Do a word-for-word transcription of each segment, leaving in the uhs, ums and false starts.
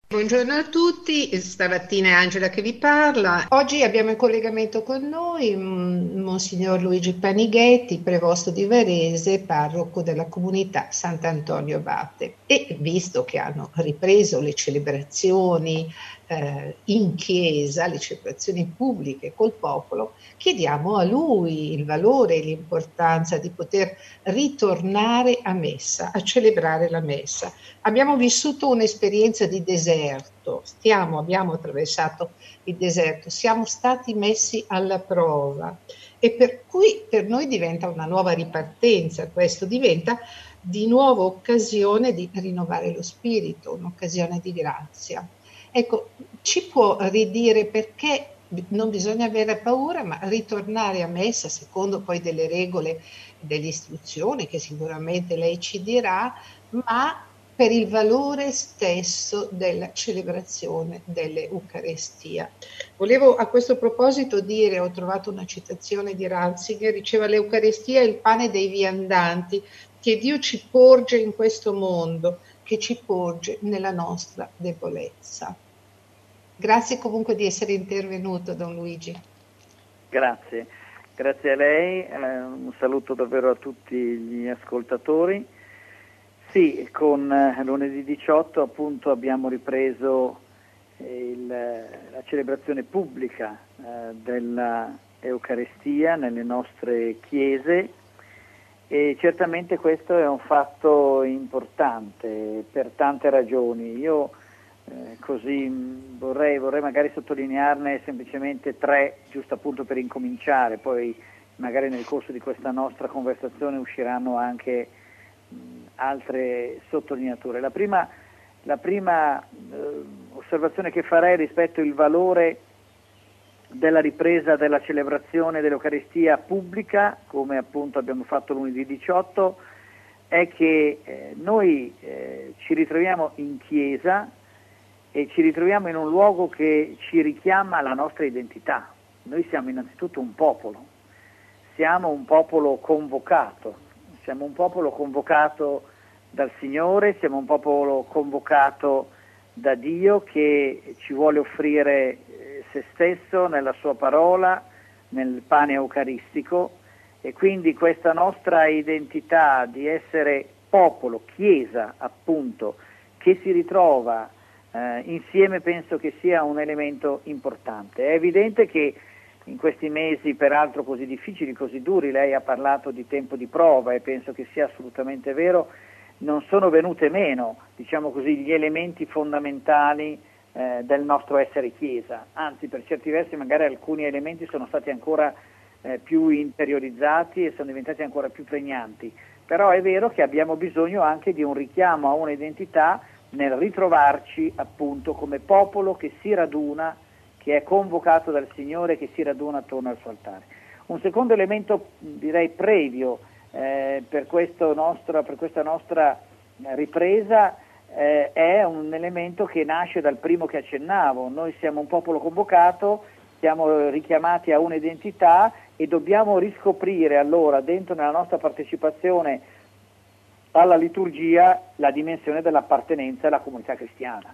Buongiorno a tutti, stamattina è Angela che vi parla. Oggi abbiamo in collegamento con noi mm, Monsignor Luigi Panighetti, prevosto di Varese, parroco della comunità Sant'Antonio Abate. E visto che hanno ripreso le celebrazioni eh, in chiesa, le celebrazioni pubbliche col popolo, chiediamo a lui il valore e l'importanza di poter ritornare a messa, a celebrare la messa. Abbiamo vissuto un'esperienza di deserto, stiamo, abbiamo attraversato il deserto, siamo stati messi alla prova e per cui per noi diventa una nuova ripartenza, questo diventa di nuovo occasione di rinnovare lo spirito, un'occasione di grazia. Ecco, ci può ridire perché non bisogna avere paura, ma ritornare a messa secondo poi delle regole, delle istruzioni che sicuramente lei ci dirà, ma per il valore stesso della celebrazione dell'Eucarestia. Volevo a questo proposito dire, ho trovato una citazione di Ratzinger, diceva l'Eucarestia è il pane dei viandanti che Dio ci porge in questo mondo, che ci porge nella nostra debolezza. Grazie comunque di essere intervenuto, Don Luigi. Grazie, grazie a lei, eh, un saluto davvero a tutti gli ascoltatori. Sì, con eh, lunedì diciotto appunto abbiamo ripreso il, la celebrazione pubblica eh, della Eucaristia nelle nostre chiese e certamente questo è un fatto importante per tante ragioni. Io eh, così vorrei, vorrei magari sottolinearne semplicemente tre, giusto appunto per incominciare, poi magari nel corso di questa nostra conversazione usciranno anche mh, altre sottolineature. La prima, la prima eh, osservazione che farei rispetto al valore della ripresa della celebrazione dell'Eucaristia pubblica, come appunto abbiamo fatto lunedì diciotto, è che eh, noi eh, ci ritroviamo in chiesa e ci ritroviamo in un luogo che ci richiama alla nostra identità. Noi siamo innanzitutto un popolo, siamo un popolo convocato, siamo un popolo convocato dal Signore, siamo un popolo convocato da Dio che ci vuole offrire se stesso nella sua parola, nel pane eucaristico, e quindi questa nostra identità di essere popolo, chiesa appunto, che si ritrova eh, insieme, penso che sia un elemento importante. È evidente che in questi mesi peraltro così difficili, così duri, lei ha parlato di tempo di prova e penso che sia assolutamente vero, non sono venute meno, diciamo così, gli elementi fondamentali eh, del nostro essere Chiesa, anzi per certi versi magari alcuni elementi sono stati ancora eh, più interiorizzati e sono diventati ancora più pregnanti, però è vero che abbiamo bisogno anche di un richiamo a un'identità nel ritrovarci appunto come popolo che si raduna, che è convocato dal Signore, che si raduna attorno al suo altare. Un secondo elemento direi previo Eh, per, questo nostro, per questa nostra ripresa eh, è un elemento che nasce dal primo che accennavo. Noi siamo un popolo convocato, siamo richiamati a un'identità e dobbiamo riscoprire allora dentro nella nostra partecipazione alla liturgia la dimensione dell'appartenenza alla comunità cristiana.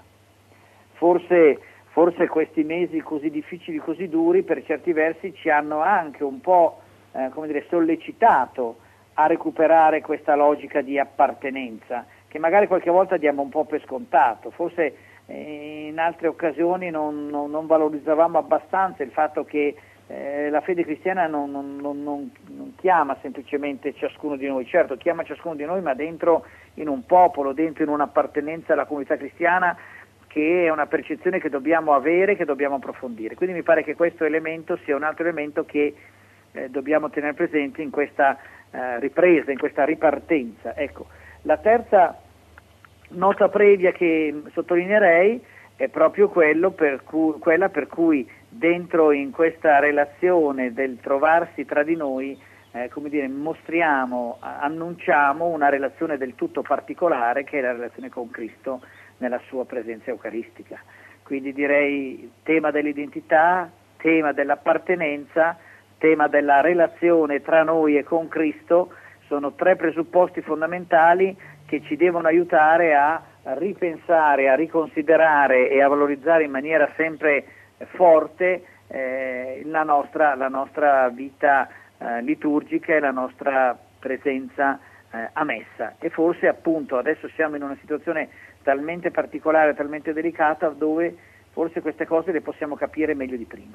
Forse, forse questi mesi così difficili, così duri, per certi versi ci hanno anche un po' eh, come dire, sollecitato a recuperare questa logica di appartenenza, che magari qualche volta diamo un po' per scontato, forse eh, in altre occasioni non, non, non valorizzavamo abbastanza il fatto che eh, la fede cristiana non, non, non, non chiama semplicemente ciascuno di noi, certo chiama ciascuno di noi, ma dentro in un popolo, dentro in un'appartenenza alla comunità cristiana, che è una percezione che dobbiamo avere, che dobbiamo approfondire. Quindi mi pare che questo elemento sia un altro elemento che eh, dobbiamo tenere presente in questa Uh, ripresa, in questa ripartenza. Ecco, la terza nota previa che sottolineerei è proprio quello per cui, quella per cui dentro in questa relazione del trovarsi tra di noi, eh, come dire, mostriamo, annunciamo una relazione del tutto particolare che è la relazione con Cristo nella sua presenza eucaristica. Quindi direi tema dell'identità, tema dell'appartenenza, tema della relazione tra noi e con Cristo, sono tre presupposti fondamentali che ci devono aiutare a a ripensare, a riconsiderare e a valorizzare in maniera sempre forte eh, la, nostra, la nostra vita eh, liturgica e la nostra presenza eh, a messa. E forse appunto adesso siamo in una situazione talmente particolare, talmente delicata, dove forse queste cose le possiamo capire meglio di prima.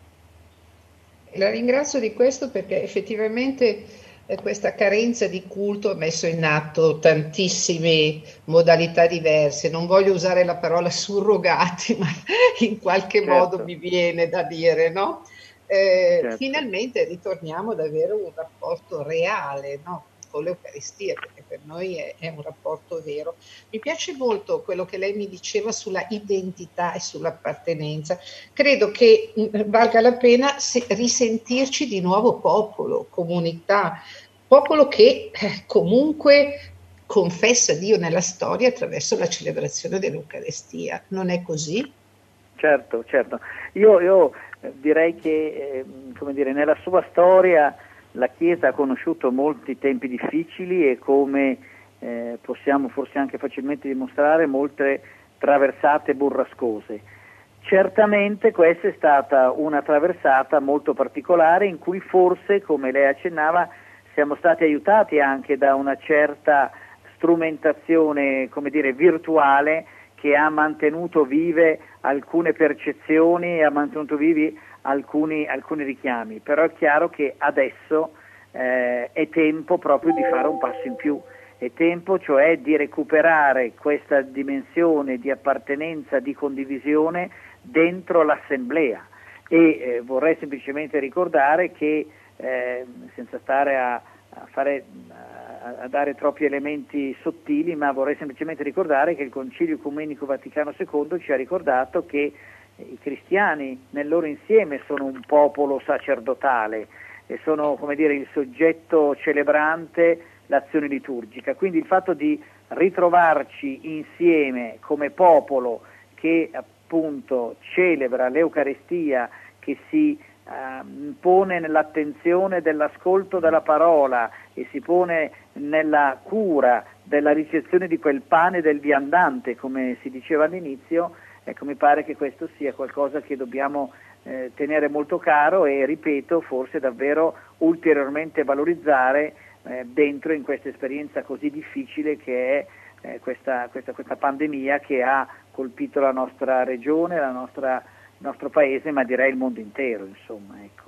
La ringrazio di questo perché effettivamente eh, questa carenza di culto ha messo in atto tantissime modalità diverse. Non voglio usare la parola surrogati, ma in qualche Certo. modo mi viene da dire, no? Eh, Certo. Finalmente ritorniamo ad avere un rapporto reale, no? Con l'Eucaristia, perché per noi è, è un rapporto vero. Mi piace molto quello che lei mi diceva sulla identità e sull'appartenenza. Credo che mh, valga la pena se, risentirci di nuovo popolo, comunità, popolo che eh, comunque confessa Dio nella storia attraverso la celebrazione dell'Eucaristia. Non è così? Certo, certo. Io, io direi che eh, come dire, nella sua storia la Chiesa ha conosciuto molti tempi difficili e, come eh, possiamo forse anche facilmente dimostrare, molte traversate burrascose. Certamente questa è stata una traversata molto particolare in cui forse, come lei accennava, siamo stati aiutati anche da una certa strumentazione, come dire, virtuale, che ha mantenuto vive alcune percezioni e ha mantenuto vivi alcuni, alcuni richiami. Però è chiaro che adesso eh, è tempo proprio di fare un passo in più, è tempo cioè di recuperare questa dimensione di appartenenza, di condivisione dentro l'assemblea. E eh, vorrei semplicemente ricordare che eh, senza stare a, a fare a, a dare troppi elementi sottili, ma vorrei semplicemente ricordare che il Concilio Ecumenico Vaticano secondo ci ha ricordato che i cristiani nel loro insieme sono un popolo sacerdotale e sono, come dire, il soggetto celebrante l'azione liturgica. Quindi il fatto di ritrovarci insieme come popolo che appunto celebra l'Eucaristia, che si eh, pone nell'attenzione dell'ascolto della parola e si pone nella cura della ricezione di quel pane del viandante, come si diceva all'inizio, ecco, mi pare che questo sia qualcosa che dobbiamo eh, tenere molto caro e, ripeto, forse davvero ulteriormente valorizzare eh, dentro in questa esperienza così difficile che è eh, questa, questa, questa pandemia che ha colpito la nostra regione, la nostra, il nostro paese, ma direi il mondo intero, insomma, ecco.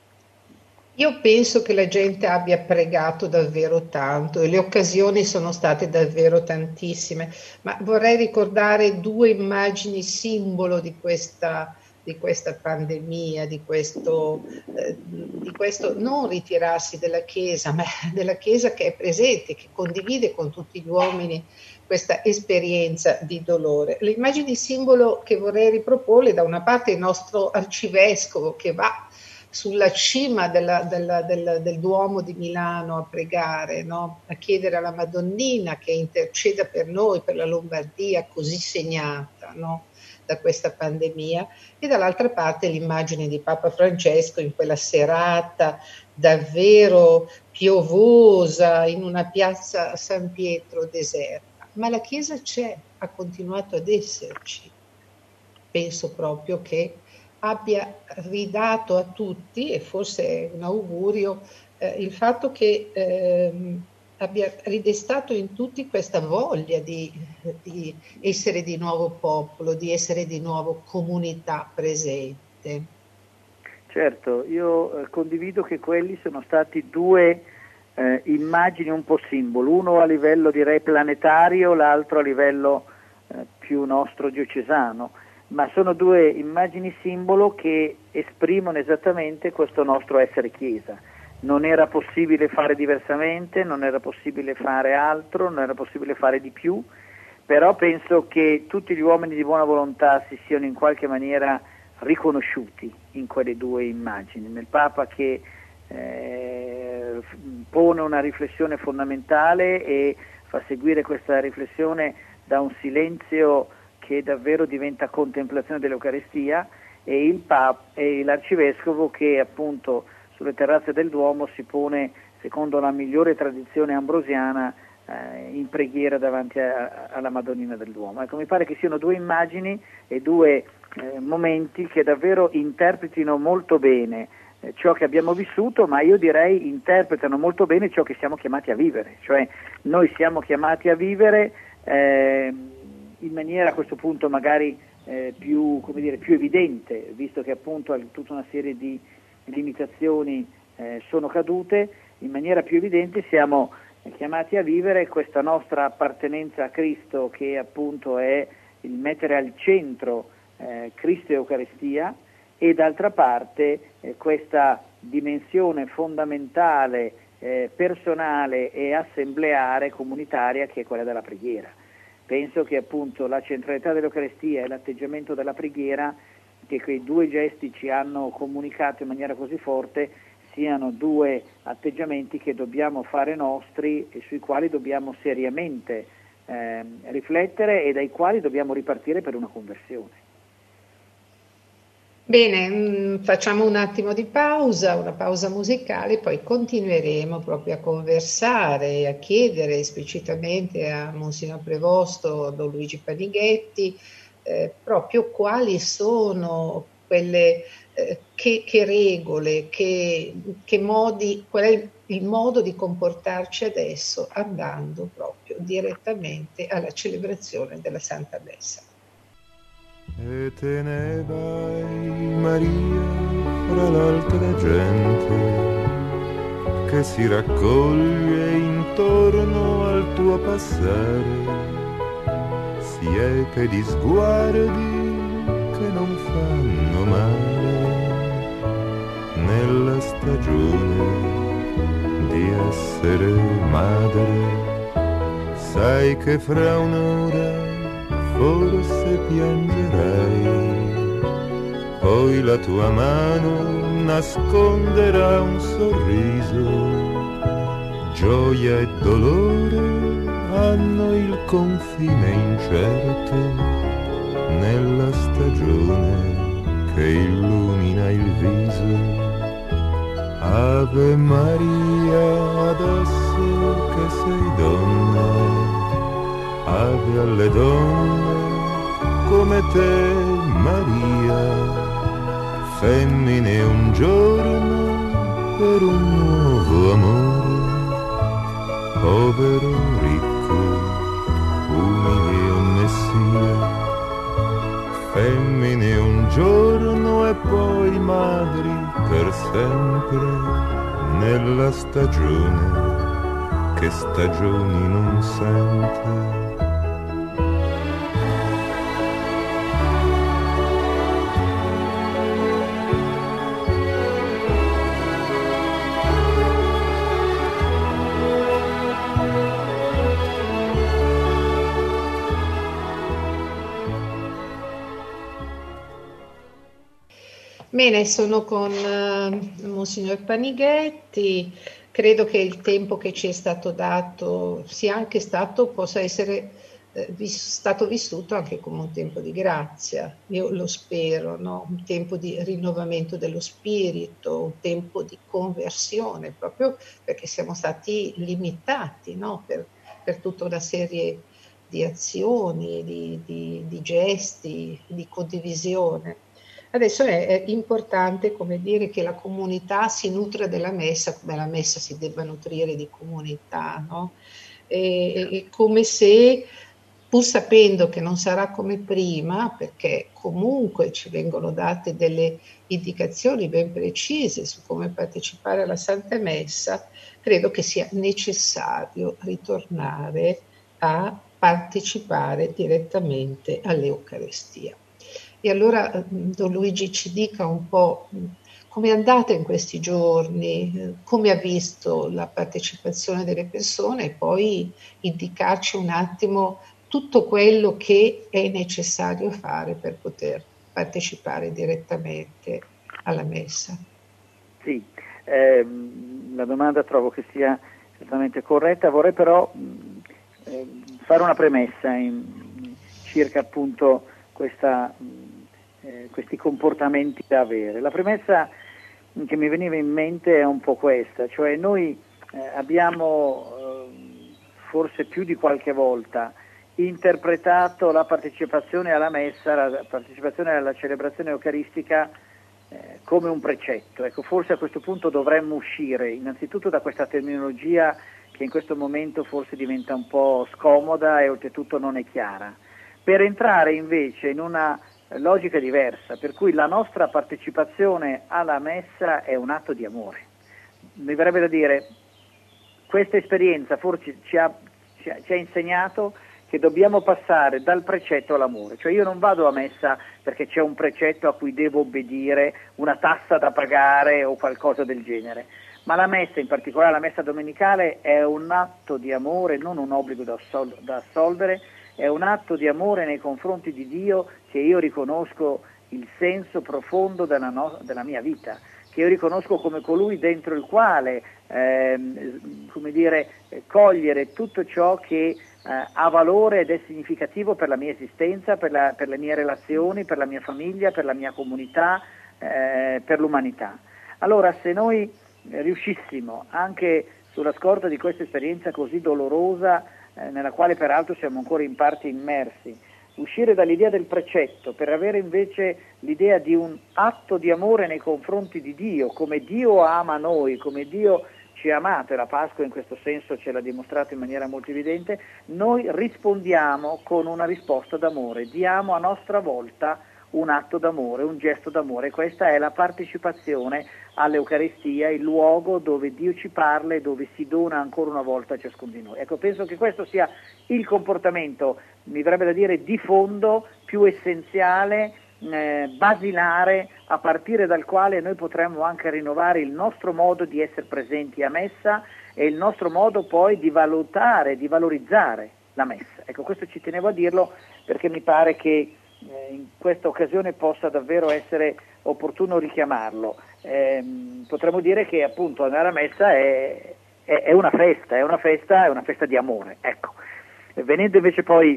Io penso che la gente abbia pregato davvero tanto e le occasioni sono state davvero tantissime, ma vorrei ricordare due immagini simbolo di questa, di questa pandemia, di questo, eh, di questo non ritirarsi della Chiesa, ma della Chiesa che è presente, che condivide con tutti gli uomini questa esperienza di dolore. Le immagini simbolo che vorrei riproporle, da una parte il nostro arcivescovo che va sulla cima della, della, della, del Duomo di Milano a pregare, no? A chiedere alla Madonnina che interceda per noi, per la Lombardia così segnata, no? Da questa pandemia, e dall'altra parte l'immagine di Papa Francesco in quella serata davvero piovosa in una piazza San Pietro deserta. Ma la Chiesa c'è, ha continuato ad esserci. Penso proprio che abbia ridato a tutti, e forse è un augurio, eh, il fatto che ehm, abbia ridestato in tutti questa voglia di, di essere di nuovo popolo, di essere di nuovo comunità presente. Certo, io eh, condivido che quelli sono stati due eh, immagini un po' simbolo, uno a livello direi planetario, l'altro a livello eh, più nostro diocesano. Ma sono due immagini simbolo che esprimono esattamente questo nostro essere Chiesa. Non era possibile fare diversamente, non era possibile fare altro, non era possibile fare di più, però penso che tutti gli uomini di buona volontà si siano in qualche maniera riconosciuti in quelle due immagini, nel Papa che eh, pone una riflessione fondamentale e fa seguire questa riflessione da un silenzio che davvero diventa contemplazione dell'Eucaristia, e il Papa e l'Arcivescovo che appunto sulle terrazze del Duomo si pone, secondo la migliore tradizione ambrosiana, eh, in preghiera davanti a, alla Madonnina dell'Uomo. Ecco, mi pare che siano due immagini e due eh, momenti che davvero interpretino molto bene eh, ciò che abbiamo vissuto, ma io direi interpretano molto bene ciò che siamo chiamati a vivere, cioè noi siamo chiamati a vivere eh, in maniera a questo punto magari eh, più, come dire, più evidente, visto che appunto tutta una serie di limitazioni eh, sono cadute, in maniera più evidente siamo chiamati a vivere questa nostra appartenenza a Cristo, che appunto è il mettere al centro eh, Cristo e Eucaristia, e d'altra parte eh, questa dimensione fondamentale, eh, personale e assembleare, comunitaria, che è quella della preghiera. Penso che appunto la centralità dell'Eucaristia e l'atteggiamento della preghiera, che quei due gesti ci hanno comunicato in maniera così forte, siano due atteggiamenti che dobbiamo fare nostri e sui quali dobbiamo seriamente eh, riflettere e dai quali dobbiamo ripartire per una conversione. Bene, mh, facciamo un attimo di pausa, una pausa musicale, poi continueremo proprio a conversare, a chiedere esplicitamente a Monsignor Prevosto, Don Luigi Panighetti, eh, proprio quali sono quelle eh, che, che regole, che, che modi, qual è il modo di comportarci adesso andando proprio direttamente alla celebrazione della Santa Messa. E te ne vai, Maria, fra l'altra gente che si raccoglie intorno al tuo passare, siepe di sguardi che non fanno male nella stagione di essere madre. Sai che fra un'ora forse piangerai, poi la tua mano nasconderà un sorriso, gioia e dolore hanno il confine incerto nella stagione che illumina il viso. Ave Maria, adesso che sei donna, ave alle donne come te, Maria, femmine un giorno per un nuovo amore, povero, ricco, umile o messia, femmine un giorno e poi madri per sempre, nella stagione che stagioni non sente. Bene, sono con uh, Monsignor Panighetti. Credo che il tempo che ci è stato dato sia anche stato, possa essere eh, vis- stato vissuto anche come un tempo di grazia. Io lo spero, no? Un tempo di rinnovamento dello spirito, un tempo di conversione, proprio perché siamo stati limitati, no? per, per tutta una serie di azioni, di, di, di gesti, di condivisione. Adesso è, è importante, come dire, che la comunità si nutra della messa, come la messa si debba nutrire di comunità, no? E, e come se, pur sapendo che non sarà come prima, perché comunque ci vengono date delle indicazioni ben precise su come partecipare alla Santa Messa, credo che sia necessario ritornare a partecipare direttamente all'Eucaristia. E allora Don Luigi ci dica un po' come è andata in questi giorni, come ha visto la partecipazione delle persone e poi indicarci un attimo tutto quello che è necessario fare per poter partecipare direttamente alla messa. Sì, ehm, la domanda trovo che sia certamente corretta, vorrei però eh, fare una premessa in, circa appunto questa, eh, questi comportamenti da avere. La premessa che mi veniva in mente è un po' questa, cioè noi eh, abbiamo eh, forse più di qualche volta, interpretato la partecipazione alla messa, la partecipazione alla celebrazione eucaristica eh, come un precetto. Ecco, forse a questo punto dovremmo uscire innanzitutto da questa terminologia che in questo momento forse diventa un po' scomoda e oltretutto non è chiara, per entrare invece in una logica diversa, per cui la nostra partecipazione alla messa è un atto di amore. Mi verrebbe da dire, questa esperienza forse ci ha, ci ha, ci ha insegnato che dobbiamo passare dal precetto all'amore, cioè io non vado a messa perché c'è un precetto a cui devo obbedire, una tassa da pagare o qualcosa del genere, ma la messa, in particolare la messa domenicale, è un atto di amore, non un obbligo da, assol- da assolvere, è un atto di amore nei confronti di Dio, che io riconosco il senso profondo della, no- della mia vita, che io riconosco come colui dentro il quale ehm, come dire, cogliere tutto ciò che eh, ha valore ed è significativo per la mia esistenza, per, la, per le mie relazioni, per la mia famiglia, per la mia comunità, eh, per l'umanità. Allora, se noi riuscissimo, anche sulla scorta di questa esperienza così dolorosa, eh, nella quale peraltro siamo ancora in parte immersi, uscire dall'idea del precetto per avere invece l'idea di un atto di amore nei confronti di Dio, come Dio ama noi, come Dio ci ha amato, e la Pasqua in questo senso ce l'ha dimostrato in maniera molto evidente, noi rispondiamo con una risposta d'amore, diamo a nostra volta un atto d'amore, un gesto d'amore. Questa è la partecipazione all'Eucaristia, il luogo dove Dio ci parla e dove si dona ancora una volta a ciascuno di noi. Ecco, penso che questo sia il comportamento, mi verrebbe da dire, di fondo, più essenziale, eh, basilare, a partire dal quale noi potremmo anche rinnovare il nostro modo di essere presenti a messa e il nostro modo poi di valutare, di valorizzare la messa. Ecco, questo ci tenevo a dirlo perché mi pare che in questa occasione possa davvero essere opportuno richiamarlo. Eh, potremmo dire che appunto andare a messa è, è, è una festa, è una festa, è una festa di amore. Ecco. Venendo invece poi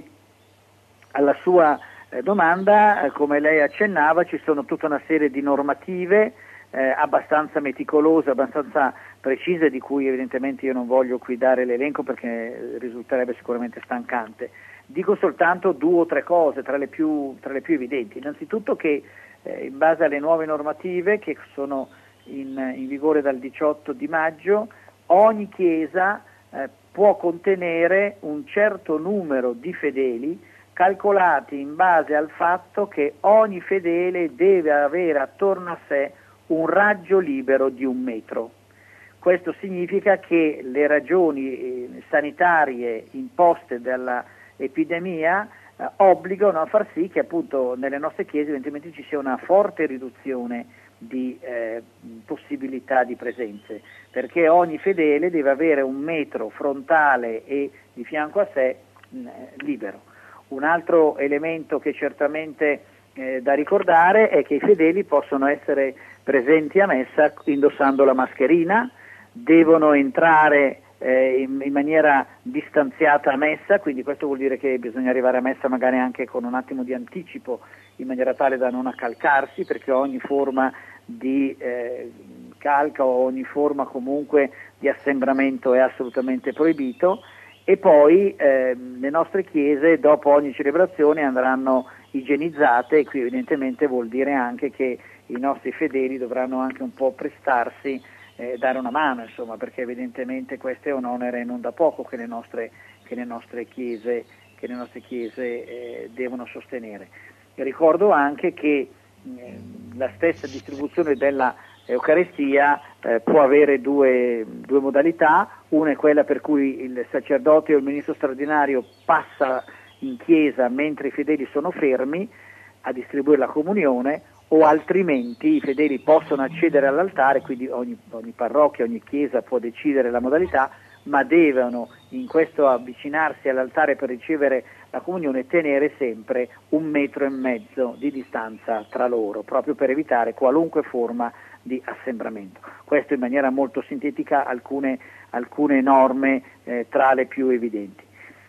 alla sua eh, domanda, eh, come lei accennava, ci sono tutta una serie di normative eh, abbastanza meticolose, abbastanza precise, di cui evidentemente io non voglio qui dare l'elenco perché risulterebbe sicuramente stancante. Dico soltanto due o tre cose tra le più, tra le più evidenti. Innanzitutto che eh, in base alle nuove normative che sono in, in vigore dal diciotto di maggio, ogni chiesa eh, può contenere un certo numero di fedeli calcolati in base al fatto che ogni fedele deve avere attorno a sé un raggio libero di un metro. Questo significa che le ragioni eh, sanitarie imposte dalla epidemia eh, obbligano a far sì che appunto nelle nostre chiese evidentemente ci sia una forte riduzione di eh, possibilità di presenze, perché ogni fedele deve avere un metro frontale e di fianco a sé mh, libero. Un altro elemento che certamente eh, da ricordare è che i fedeli possono essere presenti a messa indossando la mascherina, devono entrare eh, in, in maniera distanziata a messa, quindi questo vuol dire che bisogna arrivare a messa magari anche con un attimo di anticipo in maniera tale da non accalcarsi, perché ogni forma di eh, calca o ogni forma comunque di assembramento è assolutamente proibito. E poi eh, le nostre chiese dopo ogni celebrazione andranno igienizzate, e qui evidentemente vuol dire anche che i nostri fedeli dovranno anche un po' prestarsi, eh, dare una mano, insomma, perché evidentemente questo è un onere non da poco che le nostre, che le nostre chiese, che le nostre chiese eh, devono sostenere. E ricordo anche che eh, la stessa distribuzione della Eucaristia eh, può avere due, due modalità. Una è quella per cui il sacerdote o il ministro straordinario passa in chiesa mentre i fedeli sono fermi a distribuire la comunione, o altrimenti i fedeli possono accedere all'altare, quindi ogni, ogni parrocchia, ogni chiesa può decidere la modalità, ma devono in questo avvicinarsi all'altare per ricevere la comunione tenere sempre un metro e mezzo di distanza tra loro, proprio per evitare qualunque forma di assembramento. Questo in maniera molto sintetica alcune, alcune norme eh, tra le più evidenti.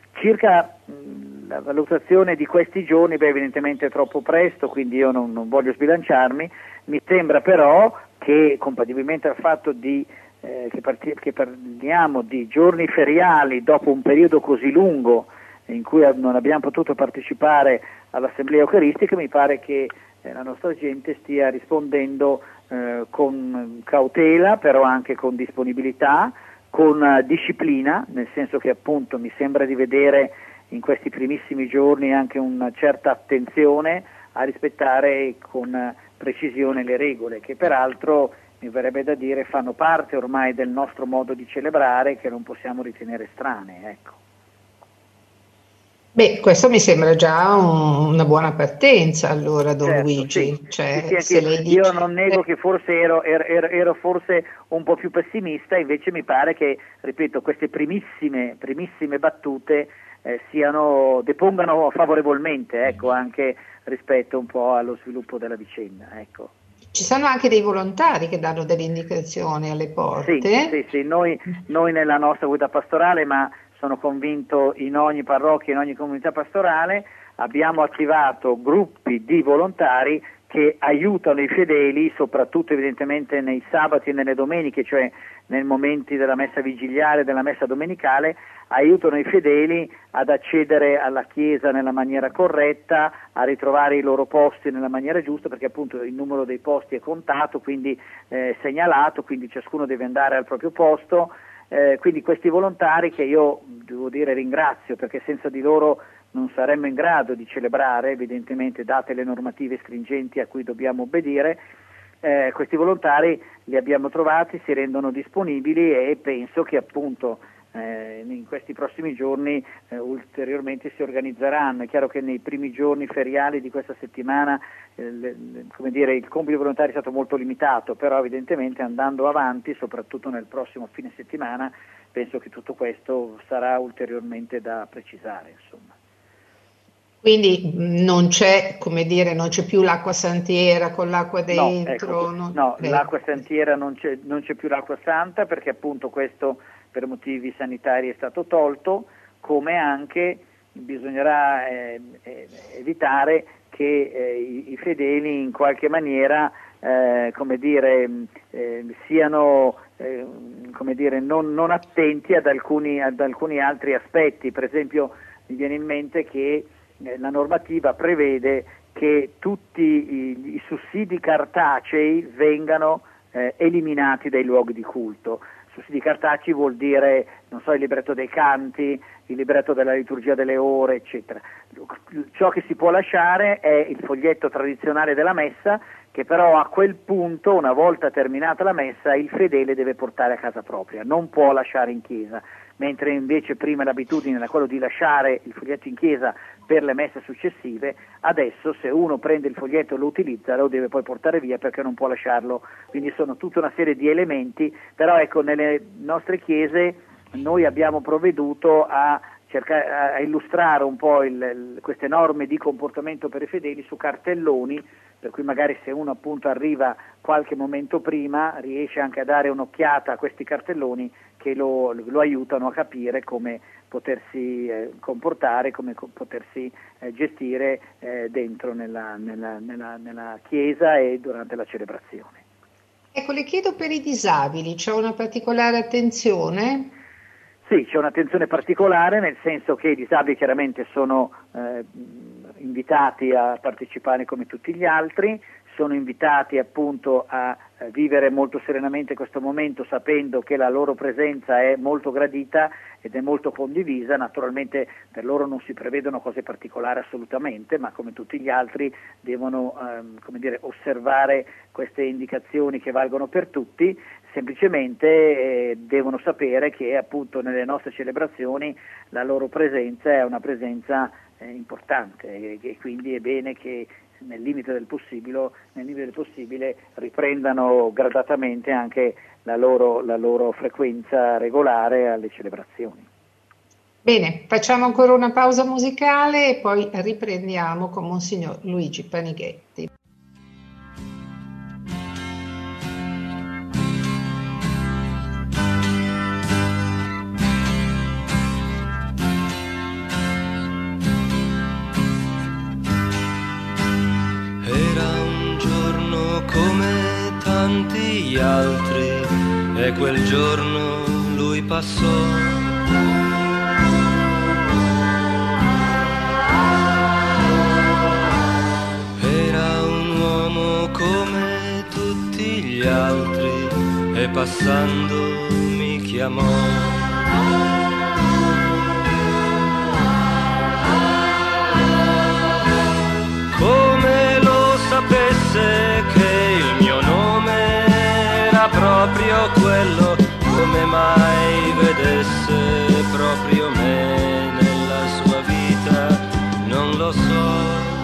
Circa mh, la valutazione di questi giorni, beh, evidentemente è troppo presto, quindi io non, non voglio sbilanciarmi. Mi sembra però che, compatibilmente al fatto di eh, che, parti- che parliamo di giorni feriali dopo un periodo così lungo in cui non abbiamo potuto partecipare all'Assemblea Eucaristica, mi pare che eh, la nostra gente stia rispondendo eh, con cautela, però anche con disponibilità, con uh, disciplina, nel senso che appunto mi sembra di vedere in questi primissimi giorni anche una certa attenzione a rispettare con uh, precisione le regole, che peraltro mi verrebbe da dire fanno parte ormai del nostro modo di celebrare, che non possiamo ritenere strane, ecco. Beh, questo mi sembra già un- una buona partenza allora, Don Certo, Luigi, sì, cioè sì, sì, se anche lei io dice... non nego che forse ero, ero- ero- ero forse un po' più pessimista, invece mi pare che, ripeto, queste primissime, primissime battute eh, siano, depongano favorevolmente, ecco, anche rispetto un po' allo sviluppo della vicenda, ecco. Ci sono anche dei volontari che danno delle indicazioni alle Sì, porte. sì, sì, noi, noi nella nostra guida pastorale, ma sono convinto in ogni parrocchia, in ogni comunità pastorale, abbiamo attivato gruppi di volontari che aiutano i fedeli, soprattutto evidentemente nei sabati e nelle domeniche, cioè nei momenti della messa vigiliare e della messa domenicale, aiutano i fedeli ad accedere alla chiesa nella maniera corretta, a ritrovare i loro posti nella maniera giusta, perché appunto il numero dei posti è contato, quindi eh, segnalato, quindi ciascuno deve andare al proprio posto. Eh, quindi questi volontari che io devo dire ringrazio, perché senza di loro non saremmo in grado di celebrare, evidentemente date le normative stringenti a cui dobbiamo obbedire, eh, questi volontari li abbiamo trovati, si rendono disponibili e penso che appunto eh, in questi prossimi giorni eh, ulteriormente si organizzeranno. È chiaro che nei primi giorni feriali di questa settimana eh, le, le, come dire, il compito volontari è stato molto limitato, però evidentemente andando avanti, soprattutto nel prossimo fine settimana, penso che tutto questo sarà ulteriormente da precisare, insomma. Quindi mh, non c'è, come dire, non c'è più l'acqua santiera con l'acqua No, dentro. ecco, non- no, eh, l'acqua santiera non c'è, non c'è più l'acqua santa, perché appunto questo per motivi sanitari è stato tolto, come anche bisognerà eh, eh, evitare che eh, i, i fedeli in qualche maniera eh, come dire, eh, siano eh, come dire, non, non attenti ad alcuni, ad alcuni altri aspetti. Per esempio mi viene in mente che eh, la normativa prevede che tutti i, i sussidi cartacei vengano eh, eliminati dai luoghi di culto. Sussidi cartacei vuol dire, non so, il libretto dei canti, il libretto della liturgia delle ore, eccetera. Ciò che si può lasciare è il foglietto tradizionale della messa, che però a quel punto, una volta terminata la messa, il fedele deve portare a casa propria, non può lasciare in chiesa, mentre invece prima l'abitudine era quello di lasciare il foglietto in chiesa per le messe successive. Adesso se uno prende il foglietto e lo utilizza, lo deve poi portare via perché non può lasciarlo. Quindi sono tutta una serie di elementi, però ecco, nelle nostre chiese noi abbiamo provveduto a cercare a illustrare un po' il, il, queste norme di comportamento per i fedeli su cartelloni, per cui magari se uno appunto arriva qualche momento prima riesce anche a dare un'occhiata a questi cartelloni che lo, lo aiutano a capire come potersi eh, comportare, come co- potersi eh, gestire eh, dentro nella, nella, nella, nella chiesa e durante la celebrazione. Ecco, le chiedo per i disabili, c'è una particolare attenzione? Sì, c'è un'attenzione particolare, nel senso che i disabili chiaramente sono eh, invitati a partecipare come tutti gli altri, sono invitati appunto a eh, vivere molto serenamente questo momento, sapendo che la loro presenza è molto gradita ed è molto condivisa. Naturalmente per loro non si prevedono cose particolari assolutamente, ma come tutti gli altri devono ehm, come dire, osservare queste indicazioni che valgono per tutti. Semplicemente eh, devono sapere che appunto nelle nostre celebrazioni la loro presenza è una presenza eh, importante e, e quindi è bene che nel limite del possibile, nel limite del possibile riprendano gradatamente anche la loro, la loro frequenza regolare alle celebrazioni. Bene, facciamo ancora una pausa musicale e poi riprendiamo con Monsignor Luigi Panighetti. Era un giorno come tanti altri e quel giorno lui passò. Era un uomo come tutti gli altri e passando mi chiamò. Come lo sapesse che il mio nome era proprio quello, come mai vedesse proprio me nella sua vita, non lo so.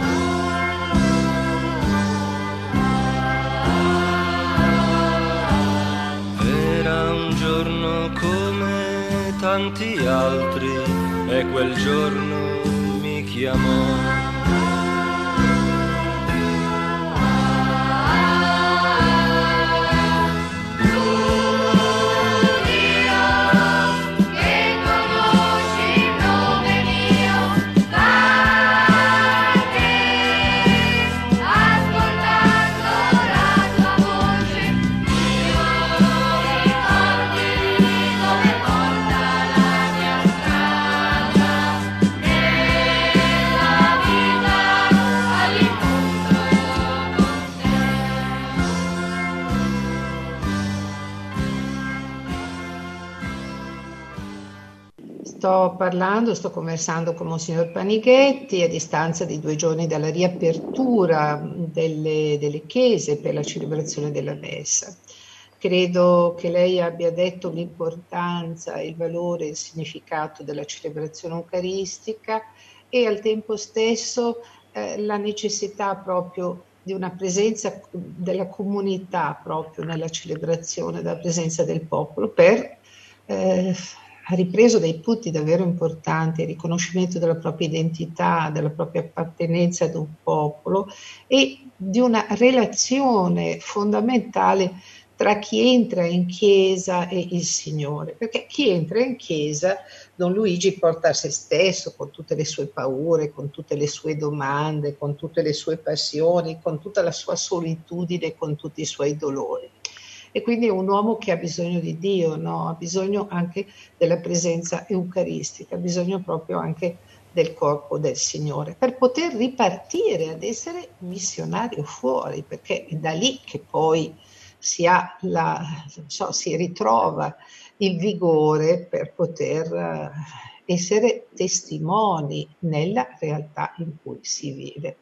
Era un giorno come tanti altri e quel giorno mi chiamò. Sto parlando, sto conversando con Monsignor Panighetti a distanza di due giorni dalla riapertura delle, delle chiese per la celebrazione della messa. Credo che lei abbia detto l'importanza, il valore, il significato della celebrazione eucaristica e al tempo stesso eh, la necessità proprio di una presenza della comunità proprio nella celebrazione, della presenza del popolo per eh, ha ripreso dei punti davvero importanti, il riconoscimento della propria identità, della propria appartenenza ad un popolo e di una relazione fondamentale tra chi entra in chiesa e il Signore, perché chi entra in chiesa, Don Luigi porta a se stesso, con tutte le sue paure, con tutte le sue domande, con tutte le sue passioni, con tutta la sua solitudine, con tutti i suoi dolori. E quindi è un uomo che ha bisogno di Dio, no? Ha bisogno anche della presenza eucaristica, ha bisogno proprio anche del corpo del Signore, per poter ripartire ad essere missionario fuori, perché è da lì che poi si ha la, non so, si ritrova il vigore per poter essere testimoni nella realtà in cui si vive.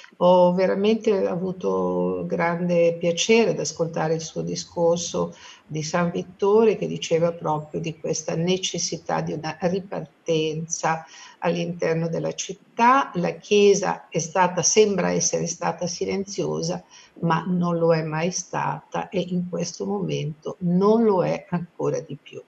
Ho veramente avuto grande piacere ad ascoltare il suo discorso di San Vittore, che diceva proprio di questa necessità di una ripartenza all'interno della città. La Chiesa è stata, sembra essere stata silenziosa, ma non lo è mai stata e in questo momento non lo è ancora di più.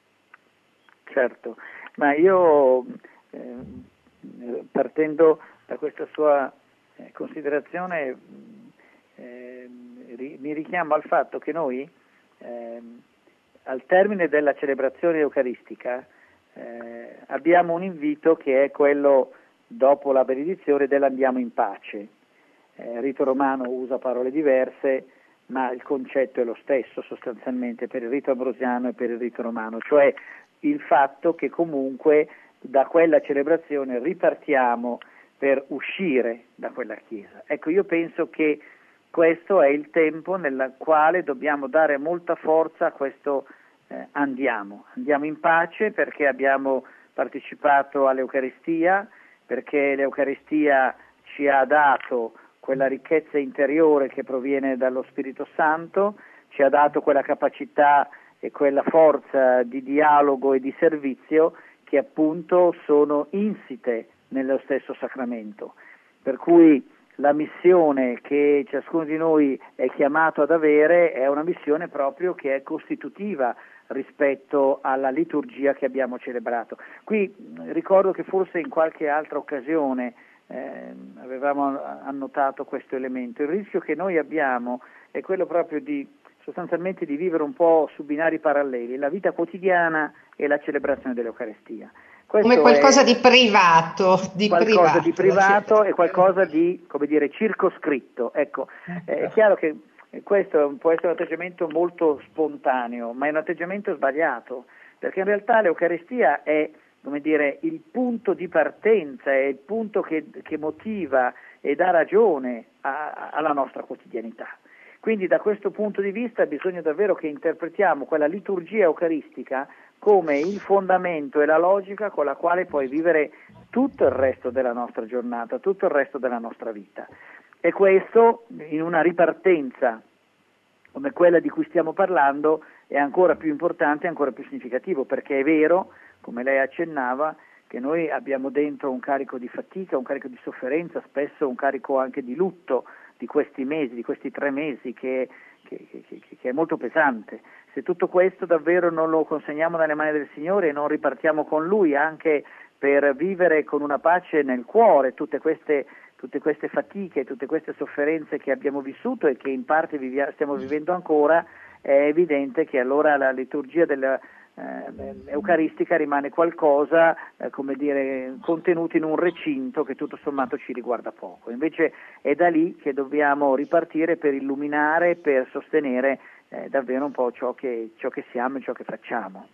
Certo, ma io eh, partendo da questa sua Eh, considerazione eh, ri, mi richiamo al fatto che noi eh, al termine della celebrazione eucaristica eh, abbiamo un invito che è quello dopo la benedizione dell'andiamo in pace. Eh, il rito romano usa parole diverse, ma il concetto è lo stesso sostanzialmente per il rito ambrosiano e per il rito romano, cioè il fatto che comunque da quella celebrazione ripartiamo per uscire da quella chiesa. Ecco, io penso che questo è il tempo nel quale dobbiamo dare molta forza a questo eh, andiamo, andiamo in pace, perché abbiamo partecipato all'Eucaristia, perché l'Eucaristia ci ha dato quella ricchezza interiore che proviene dallo Spirito Santo, ci ha dato quella capacità e quella forza di dialogo e di servizio che appunto sono insite nello stesso sacramento, per cui la missione che ciascuno di noi è chiamato ad avere è una missione proprio che è costitutiva rispetto alla liturgia che abbiamo celebrato. Qui ricordo che forse in qualche altra occasione eh, avevamo annotato questo elemento. Il rischio che noi abbiamo è quello proprio di sostanzialmente di vivere un po' su binari paralleli, la vita quotidiana e la celebrazione dell'Eucaristia. Questo come qualcosa di privato, di qualcosa privato, di privato e qualcosa di, come dire, circoscritto. Ecco, eh, è chiaro che E questo può essere un atteggiamento molto spontaneo, ma è un atteggiamento sbagliato, perché in realtà l'Eucaristia è, come dire, il punto di partenza, è il punto che, che motiva e dà ragione a, alla nostra quotidianità. Quindi da questo punto di vista bisogna davvero che interpretiamo quella liturgia eucaristica come il fondamento e la logica con la quale puoi vivere tutto il resto della nostra giornata, tutto il resto della nostra vita. E questo, in una ripartenza come quella di cui stiamo parlando, è ancora più importante e ancora più significativo, perché è vero, come lei accennava, che noi abbiamo dentro un carico di fatica, un carico di sofferenza, spesso un carico anche di lutto di questi mesi, di questi tre mesi, che, che, che, che è molto pesante. Se tutto questo davvero non lo consegniamo nelle mani del Signore e non ripartiamo con Lui anche per vivere con una pace nel cuore tutte queste tutte queste fatiche, tutte queste sofferenze che abbiamo vissuto e che in parte vivia, stiamo vivendo ancora, è evidente che allora la liturgia della, eh, eucaristica rimane qualcosa, eh, come dire, contenuto in un recinto che tutto sommato ci riguarda poco. Invece è da lì che dobbiamo ripartire per illuminare, per sostenere eh, davvero un po' ciò che, ciò che siamo e ciò che facciamo.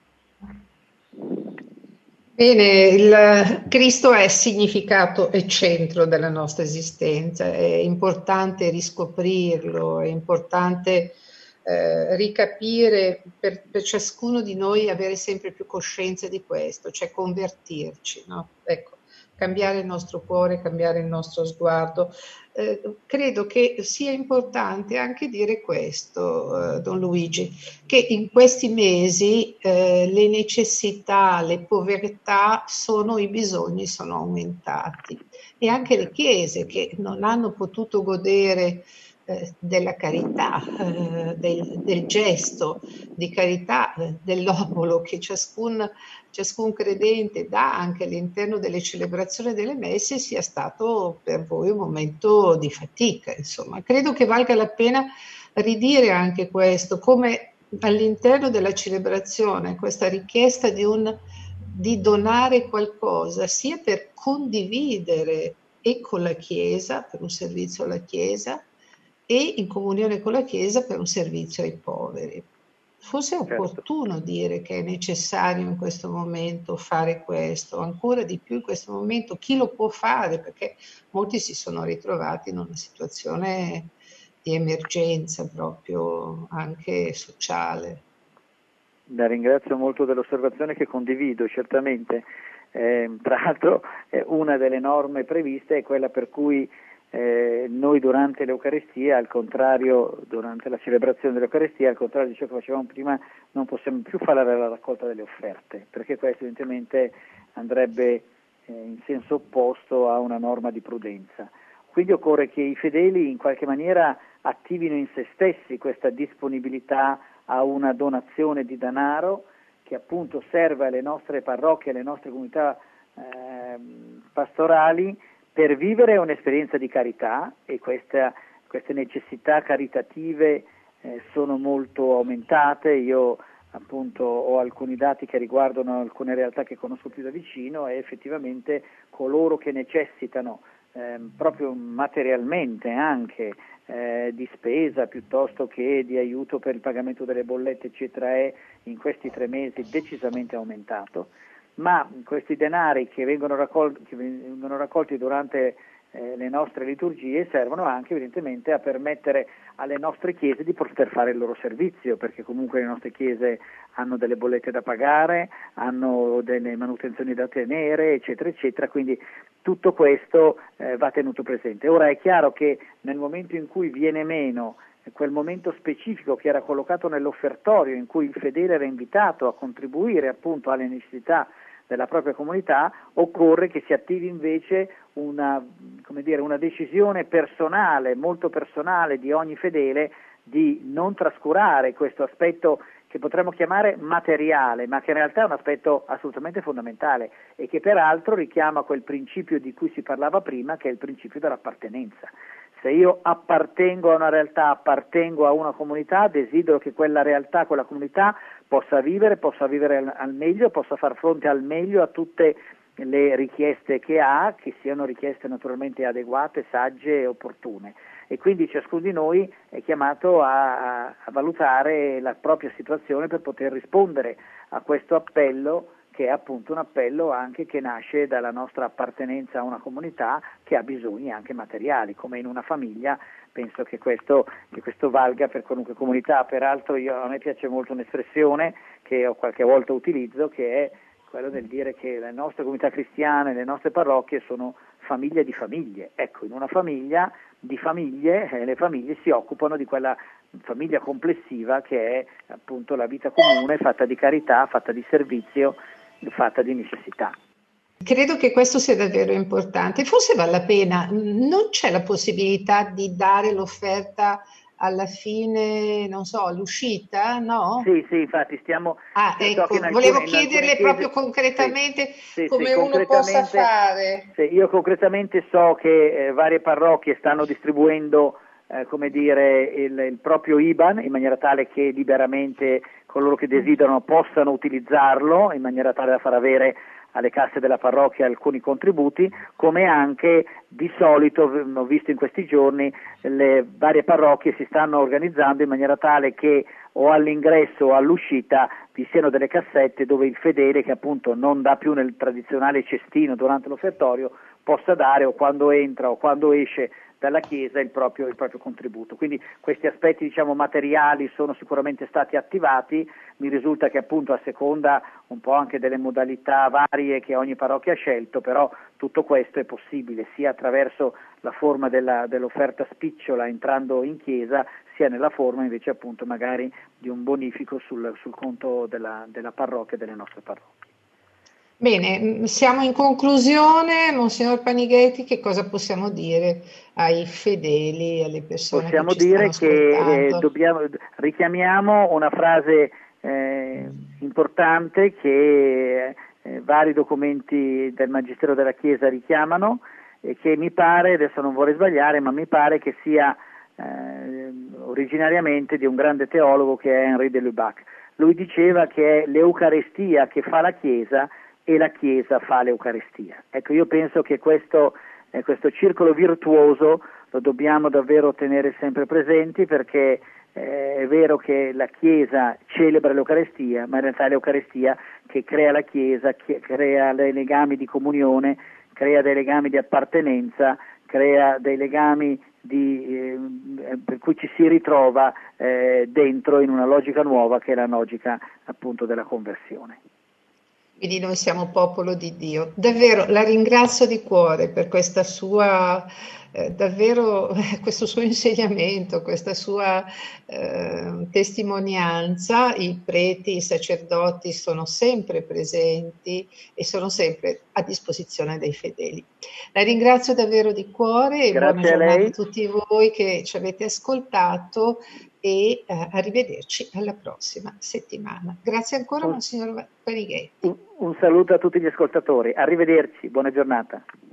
Bene, il Cristo è significato e centro della nostra esistenza, è importante riscoprirlo, è importante eh, ricapire per, per ciascuno di noi, avere sempre più coscienza di questo, cioè convertirci, no? Ecco, cambiare il nostro cuore, cambiare il nostro sguardo. Eh, credo che sia importante anche dire questo, eh, Don Luigi, che in questi mesi eh, le necessità, le povertà sono, i bisogni sono aumentati e anche le chiese che non hanno potuto godere eh, della carità, eh, del, del gesto di carità, eh, dell'obolo che ciascun ciascun credente dà anche all'interno delle celebrazioni delle messe, sia stato per voi un momento di fatica. Insomma, credo che valga la pena ridire anche questo, come all'interno della celebrazione questa richiesta di, un, di donare qualcosa, sia per condividere e con la Chiesa, per un servizio alla Chiesa, e in comunione con la Chiesa per un servizio ai poveri. Forse è opportuno certo. dire che è necessario in questo momento fare questo, ancora di più in questo momento, chi lo può fare, perché molti si sono ritrovati in una situazione di emergenza proprio anche sociale. La ringrazio molto dell'osservazione che condivido, certamente. Eh, tra l'altro eh, una delle norme previste è quella per cui Eh, noi durante l'Eucaristia, al contrario, durante la celebrazione dell'Eucaristia, al contrario di ciò che facevamo prima, non possiamo più fare la raccolta delle offerte, perché questo evidentemente andrebbe eh, in senso opposto a una norma di prudenza. Quindi occorre che i fedeli in qualche maniera attivino in se stessi questa disponibilità a una donazione di denaro che appunto serve alle nostre parrocchie, alle nostre comunità eh, pastorali, per vivere un'esperienza di carità, e questa, queste necessità caritative eh, sono molto aumentate. Io appunto ho alcuni dati che riguardano alcune realtà che conosco più da vicino, e effettivamente coloro che necessitano eh, proprio materialmente anche eh, di spesa piuttosto che di aiuto per il pagamento delle bollette eccetera è in questi tre mesi decisamente aumentato. Ma questi denari che vengono raccolti, che vengono raccolti durante eh, le nostre liturgie servono anche evidentemente a permettere alle nostre chiese di poter fare il loro servizio, perché comunque le nostre chiese hanno delle bollette da pagare, hanno delle manutenzioni da tenere, eccetera, eccetera, quindi tutto questo eh, va tenuto presente. Ora è chiaro che nel momento in cui viene meno quel momento specifico che era collocato nell'offertorio, in cui il fedele era invitato a contribuire appunto alle necessità della propria comunità, occorre che si attivi invece una, come dire, una decisione personale, molto personale di ogni fedele, di non trascurare questo aspetto che potremmo chiamare materiale, ma che in realtà è un aspetto assolutamente fondamentale e che peraltro richiama quel principio di cui si parlava prima, che è il principio dell'appartenenza. Se io appartengo a una realtà, appartengo a una comunità, desidero che quella realtà, quella comunità possa vivere, possa vivere al meglio, possa far fronte al meglio a tutte le richieste che ha, che siano richieste naturalmente adeguate, sagge e opportune. e quindi ciascuno di noi è chiamato a, a valutare la propria situazione per poter rispondere a questo appello, che è appunto un appello anche che nasce dalla nostra appartenenza a una comunità che ha bisogni anche materiali, come in una famiglia. Penso che questo, che questo valga per qualunque comunità. Peraltro io, a me piace molto un'espressione che ho qualche volta utilizzo, che è quello del dire che le nostre comunità cristiane, le nostre parrocchie sono famiglie di famiglie. Ecco, in una famiglia di famiglie, eh, le famiglie si occupano di quella famiglia complessiva che è appunto la vita comune, fatta di carità, fatta di servizio, fatta di necessità. Credo che questo sia davvero importante. Forse vale la pena, non c'è la possibilità di dare l'offerta alla fine, non so, all'uscita, no? Sì, sì, infatti stiamo... Ah, ecco, alcune, volevo chiederle chiese, proprio concretamente sì, sì, come sì, uno concretamente, possa fare. Sì, io concretamente so che eh, varie parrocchie stanno distribuendo, eh, come dire, il, il proprio I B A N in maniera tale che liberamente coloro che desiderano possano utilizzarlo, in maniera tale da far avere alle casse della parrocchia alcuni contributi, come anche di solito, ho visto in questi giorni, le varie parrocchie si stanno organizzando in maniera tale che o all'ingresso o all'uscita vi siano delle cassette dove il fedele, che appunto non dà più nel tradizionale cestino durante l'offertorio, possa dare o quando entra o quando esce dalla Chiesa il proprio, il proprio contributo. Quindi questi aspetti, diciamo, materiali sono sicuramente stati attivati. Mi risulta che appunto a seconda un po' anche delle modalità varie che ogni parrocchia ha scelto, però tutto questo è possibile sia attraverso la forma della, dell'offerta spicciola entrando in chiesa, sia nella forma invece appunto magari di un bonifico sul, sul conto della, della parrocchia e delle nostre parrocchie. Bene, siamo in conclusione. Monsignor Panighetti, che cosa possiamo dire ai fedeli, alle persone possiamo che ci dire stanno che ascoltando? eh, dobbiamo, richiamiamo una frase eh, importante che eh, vari documenti del Magistero della Chiesa richiamano e che mi pare, adesso non vorrei sbagliare, ma mi pare che sia eh, originariamente di un grande teologo che è Henri de Lubac. Lui diceva che è l'Eucarestia che fa la Chiesa e la Chiesa fa l'Eucarestia. Ecco, io penso che questo, eh, questo circolo virtuoso lo dobbiamo davvero tenere sempre presenti, perché eh, è vero che la Chiesa celebra l'Eucarestia, ma in realtà è l'Eucarestia che crea la Chiesa, che crea dei legami di comunione, crea dei legami di appartenenza, crea dei legami di, eh, per cui ci si ritrova eh, dentro in una logica nuova, che è la logica appunto della conversione. Quindi noi siamo popolo di Dio. Davvero la ringrazio di cuore per questa sua, eh, davvero questo suo insegnamento, questa sua eh, testimonianza. I preti, i sacerdoti sono sempre presenti e sono sempre a disposizione dei fedeli. La ringrazio davvero di cuore e Grazie buona giornata a lei. a tutti voi che ci avete ascoltato e eh, arrivederci alla prossima settimana. Grazie ancora, Monsignor Panighetti. Un, un saluto a tutti gli ascoltatori, arrivederci, buona giornata.